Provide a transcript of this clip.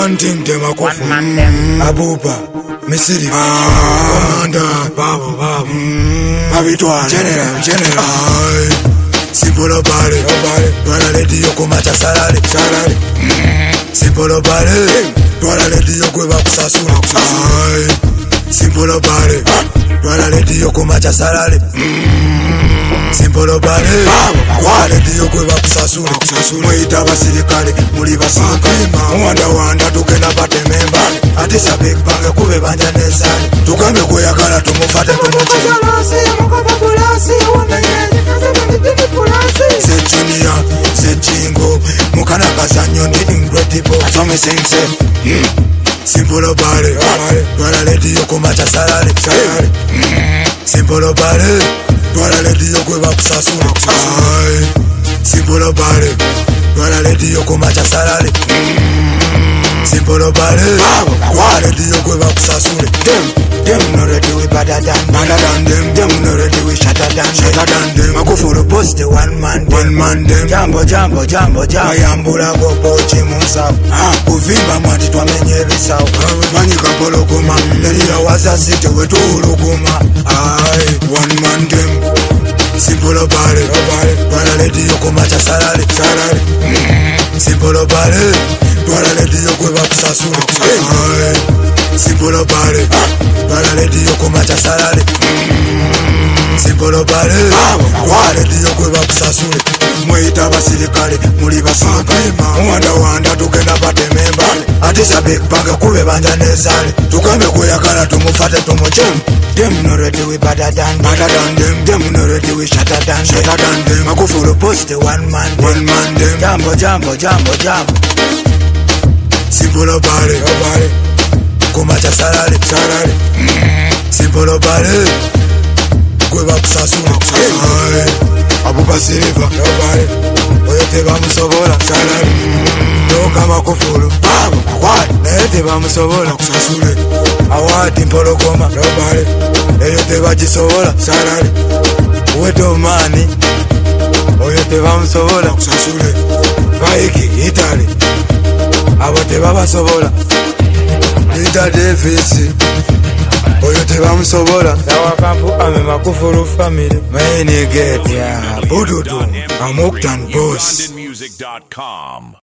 one thing them a go for. Abuba, Misiri, Commander, Babu, Babitwa, General. Simple about it, Dwala lady yoko macha salary. Simple about it, Dwala lady yoko bakusasura. Simple about it, Dwala lady yoko macha salary. Simple about it, Dwala lady yoko bakusasura. Mwita basirikale, muli basirikale. Wanda tukenda bate memba. Atisa big bang kube banja nezali. Tukambe kuyakala tumufate tumuche. C'est Junior, c'est Jingo. Mukana Kazanyo, the incredible. I told me sing, simple about it. Dwala lady yoko macha salary. Simple about it. Dwala lady yoko bakusasura. Simple about it. Dwala lady yoko macha salary. Simple about it. Dwala lady yoko bakusasura. Them no ready we better than them. Them no ready we shatter than them. I go for the post the one man them. Jambo. Mayambula go pochi musa. Kuvimba mwati twamenye bisao. Manyika polo kuma. Neliya waza sito wetu ulukuma. One man them. Simple about it. Dwala lady yoko macha salary. Simple about it. Dwala lady yoko bakusasura. Simple about it. Dwala lady yoko macha salary. Simple about it. Dwala lady yoko bakusasura. Mwita basirikale, muli basirikale. Wanda tukenda bate memba. Atisa big bang kube banja nezali. Tukambe kuyakala tumufate tumuchemu. Them no ready we better than them. Them no ready we shatter than them. I go for the post the one man them. Jambo. Simple about it. Kumacha salary. Simple about it. Kwe bakusasura. Abuba silver. Oyete bamusobola. Salary. No kama kufuru. Oyete bamusobola. Kusasure. Awadi mpologoma. Oyete bajisobola. Salary. Uweto mani. Oyete bamusobola. Kusasure. Baiki Italy. Abote babasobola. Ita defisi. Oyote bamusobola. Sawa kampu ame makufuru family. Maini get ya Bududu. I'm Octan Boss.